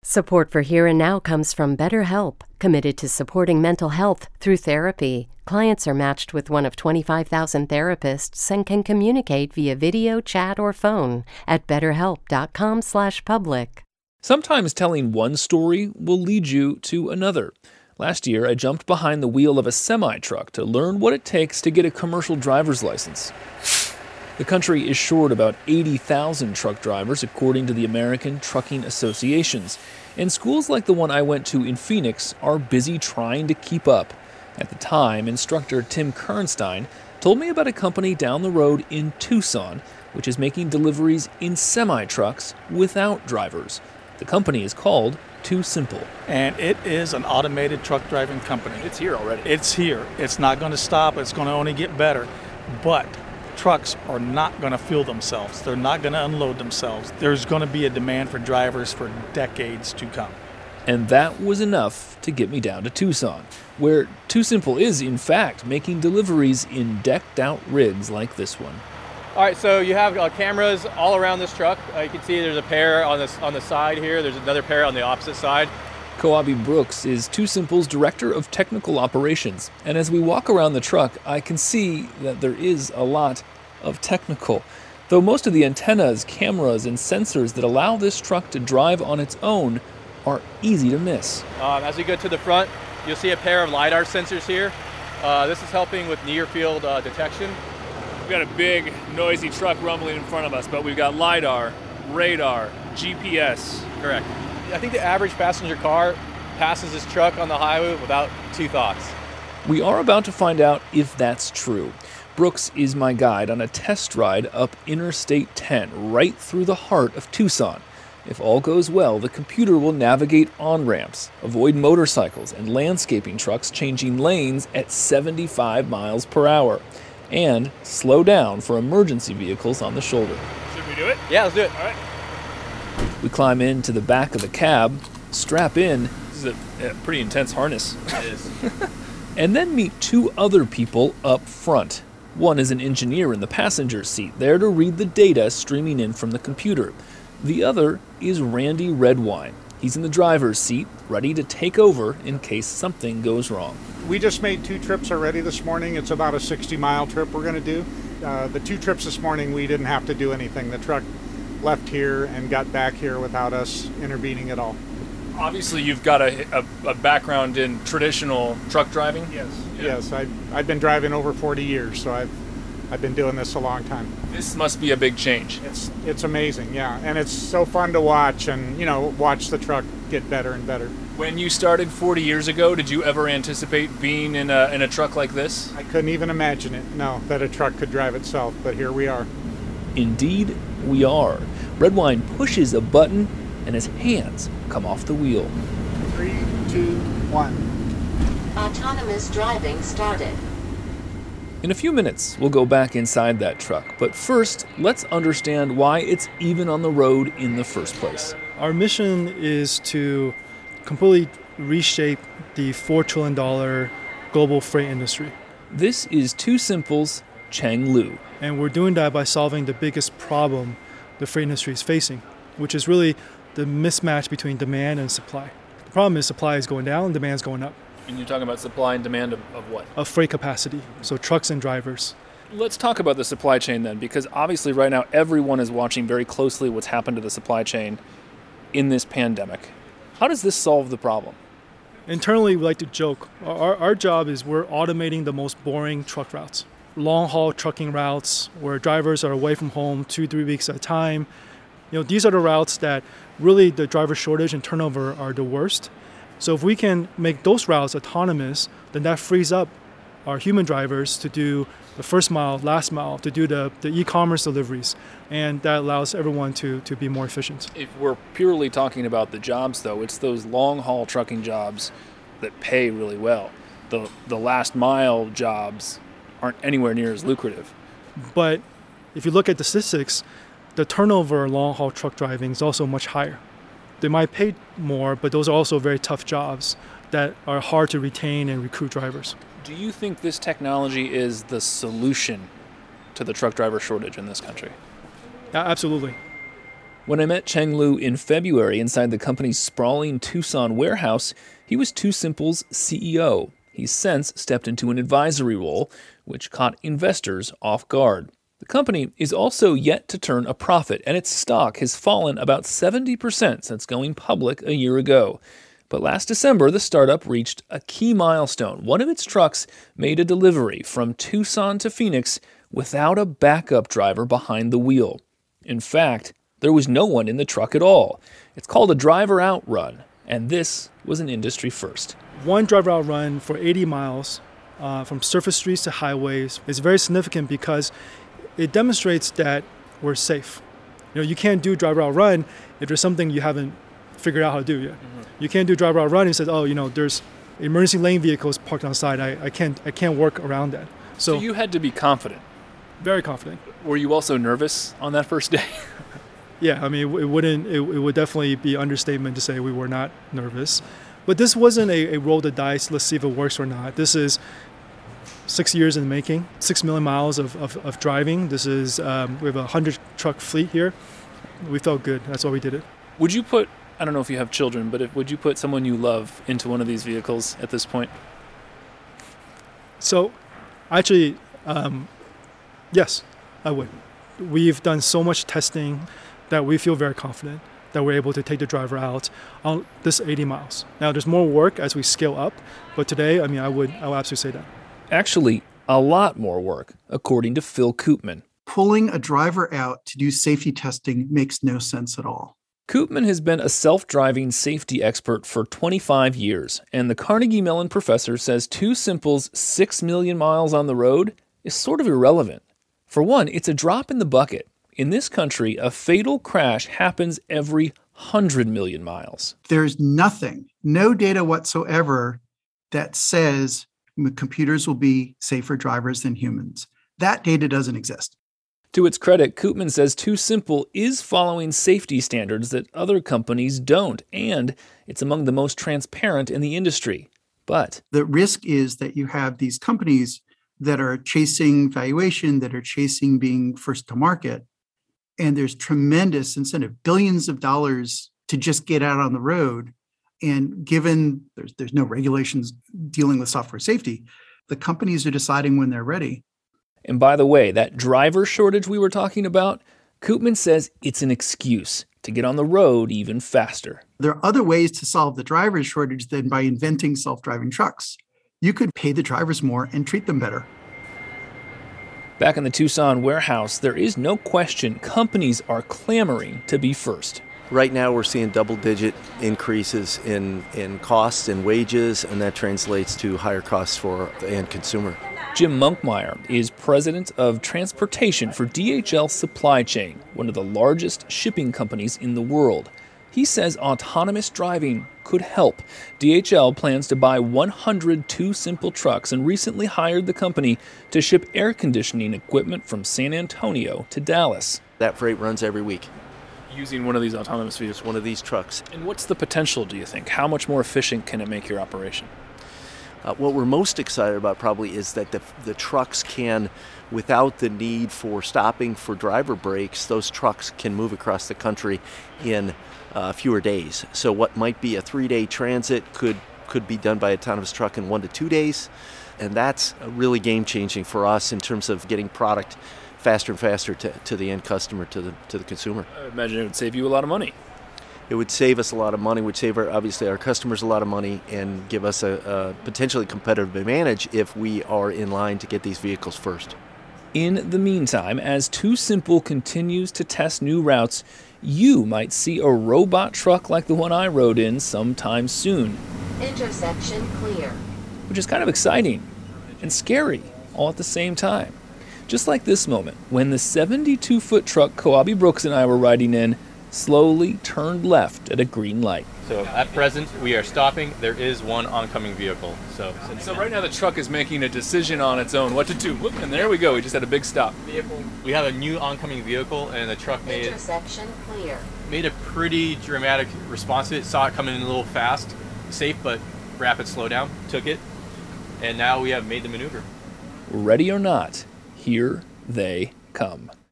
Support for Here and Now comes from BetterHelp, committed to supporting mental health through therapy. Clients are matched with one of 25,000 therapists and can communicate via video, chat, or phone at betterhelp.com/public. Sometimes telling one story will lead you to another. Last year, I jumped behind the wheel of a semi-truck to learn what it takes to get a commercial driver's license. The country is short about 80,000 truck drivers, according to the American Trucking Associations. And schools like the one I went to in Phoenix are busy trying to keep up. At the time, instructor Tim Kernstein told me about a company down the road in Tucson, which is making deliveries in semi-trucks without drivers. The company is called TuSimple. And it is an automated truck driving company. It's here already. It's here. It's not going to stop. It's going to only get better. But trucks are not going to fuel themselves. They're not going to unload themselves. There's going to be a demand for drivers for decades to come. And that was enough to get me down to Tucson, where TuSimple is, in fact, making deliveries in decked-out rigs like this one. All right, so you have cameras all around this truck. You can see there's a pair on the side here. There's another pair on the opposite side. Koabi Brooks is TuSimple's Director of Technical Operations, and as we walk around the truck, I can see that there is a lot of technical. Though most of the antennas, cameras, and sensors that allow this truck to drive on its own are easy to miss. As we go to the front, you'll see a pair of LiDAR sensors here. This is helping with near-field detection. We've got a big, noisy truck rumbling in front of us, but we've got LiDAR, radar, GPS. Correct. I think the average passenger car passes this truck on the highway without two thoughts. We are about to find out if that's true. Brooks is my guide on a test ride up Interstate 10, right through the heart of Tucson. If all goes well, the computer will navigate on-ramps, avoid motorcycles and landscaping trucks changing lanes at 75 miles per hour, and slow down for emergency vehicles on the shoulder. Should we do it? Yeah, let's do it. All right. We climb into the back of the cab, strap in. This is a pretty intense harness. It is. And then meet two other people up front. One is an engineer in the passenger seat, there to read the data streaming in from the computer. The other is Randy Redwine. He's in the driver's seat, ready to take over in case something goes wrong. We just made 2 trips already this morning. It's about a 60-mile trip we're going to do. The 2 trips this morning, we didn't have to do anything. The truck left here and got back here without us intervening at all. Obviously, you've got a background in traditional truck driving. Yes. Yeah. Yes, I've been driving over 40 years, so I've been doing this a long time. This must be a big change. It's amazing, yeah, and it's so fun to watch and watch the truck get better and better. When you started 40 years ago, did you ever anticipate being in a truck like this? I couldn't even imagine it. No, that a truck could drive itself, but here we are. Indeed, we are. Redwine pushes a button, and his hands come off the wheel. 3, 2, 1. Autonomous driving started. In a few minutes, we'll go back inside that truck. But first, let's understand why it's even on the road in the first place. Our mission is to completely reshape the $4 trillion global freight industry. This is TuSimple's Cheng Lu. And we're doing that by solving the biggest problem the freight industry is facing, which is really the mismatch between demand and supply. The problem is supply is going down and demand is going up. And you're talking about supply and demand of what? Of freight capacity, so trucks and drivers. Let's talk about the supply chain then, because obviously right now everyone is watching very closely what's happened to the supply chain in this pandemic. How does this solve the problem? Internally, we like to joke. Our job is we're automating the most boring truck routes. Long-haul trucking routes where drivers are away from home 2-3 weeks at a time. These are the routes that really the driver shortage and turnover are the worst. So if we can make those routes autonomous, then that frees up our human drivers to do the first mile, last mile, to do the e-commerce deliveries. And that allows everyone to be more efficient. If we're purely talking about the jobs, though, it's those long-haul trucking jobs that pay really well. The last mile jobs aren't anywhere near as lucrative. But if you look at the statistics, the turnover in long-haul truck driving is also much higher. They might pay more, but those are also very tough jobs that are hard to retain and recruit drivers. Do you think this technology is the solution to the truck driver shortage in this country? Yeah, absolutely. When I met Cheng Lu in February inside the company's sprawling Tucson warehouse, he was TuSimple's CEO. He's since stepped into an advisory role, which caught investors off guard. The company is also yet to turn a profit, and its stock has fallen about 70% since going public a year ago. But last December, the startup reached a key milestone. One of its trucks made a delivery from Tucson to Phoenix without a backup driver behind the wheel. In fact, there was no one in the truck at all. It's called a driver out run, and this was an industry first. One driver out run for 80 miles from surface streets to highways is very significant because it demonstrates that we're safe. You can't do driver out run if there's something you haven't figured out how to do yet. Mm-hmm. You can't do driver out run and say, there's emergency lane vehicles parked on the side. I can't work around that. So you had to be confident. Very confident. Were you also nervous on that first day? Yeah, it would definitely be understatement to say we were not nervous. But this wasn't a roll the dice, let's see if it works or not. This is 6 years in the making, 6 million miles of driving. This is, we have a 100 truck fleet here. We felt good. That's why we did it. Would you put, I don't know if you have children, but would you put someone you love into one of these vehicles at this point? So, actually, yes, I would. We've done so much testing that we feel very confident that we're able to take the driver out on this 80 miles. Now, there's more work as we scale up, but today, I would absolutely say that. Actually, a lot more work, according to Phil Koopman. Pulling a driver out to do safety testing makes no sense at all. Koopman has been a self-driving safety expert for 25 years, and the Carnegie Mellon professor says TuSimple's 6 million miles on the road is sort of irrelevant. For one, it's a drop in the bucket. In this country, a fatal crash happens every 100 million miles. There's nothing, no data whatsoever that says computers will be safer drivers than humans. That data doesn't exist. To its credit, Koopman says TuSimple is following safety standards that other companies don't, and it's among the most transparent in the industry. But the risk is that you have these companies that are chasing valuation, that are chasing being first to market, and there's tremendous incentive, billions of dollars to just get out on the road. And given there's no regulations dealing with software safety, the companies are deciding when they're ready. And by the way, that driver shortage we were talking about, Koopman says it's an excuse to get on the road even faster. There are other ways to solve the driver shortage than by inventing self-driving trucks. You could pay the drivers more and treat them better. Back in the Tucson warehouse, there is no question companies are clamoring to be first. Right now we're seeing double-digit increases in costs and wages, and that translates to higher costs for the end consumer. Jim Monkmeyer is president of transportation for DHL Supply Chain, one of the largest shipping companies in the world. He says autonomous driving could help. DHL plans to buy 100 TuSimple trucks and recently hired the company to ship air conditioning equipment from San Antonio to Dallas. That freight runs every week. Using one of these autonomous vehicles? One of these trucks. And what's the potential, do you think? How much more efficient can it make your operation? What we're most excited about probably is that the trucks can, without the need for stopping for driver breaks, those trucks can move across the country in fewer days. So what might be a 3-day transit could be done by an autonomous truck in 1 to 2 days. And that's really game-changing for us in terms of getting product faster and faster to the end customer, to the consumer. I imagine it would save you a lot of money. It would save us a lot of money, would save obviously our customers a lot of money, and give us a potentially competitive advantage if we are in line to get these vehicles first. In the meantime, as TuSimple continues to test new routes, you might see a robot truck like the one I rode in sometime soon. Intersection clear. Which is kind of exciting and scary all at the same time. Just like this moment, when the 72-foot truck Coabi Brooks and I were riding in slowly turned left at a green light. So at present, we are stopping. There is one oncoming vehicle. So right now the truck is making a decision on its own what to do. Whoop, and there we go. We just had a big stop. We have a new oncoming vehicle, and the truck made a pretty dramatic response to it. Saw it coming in a little fast, safe but rapid slowdown. Took it, and now we have made the maneuver. Ready or not, here they come.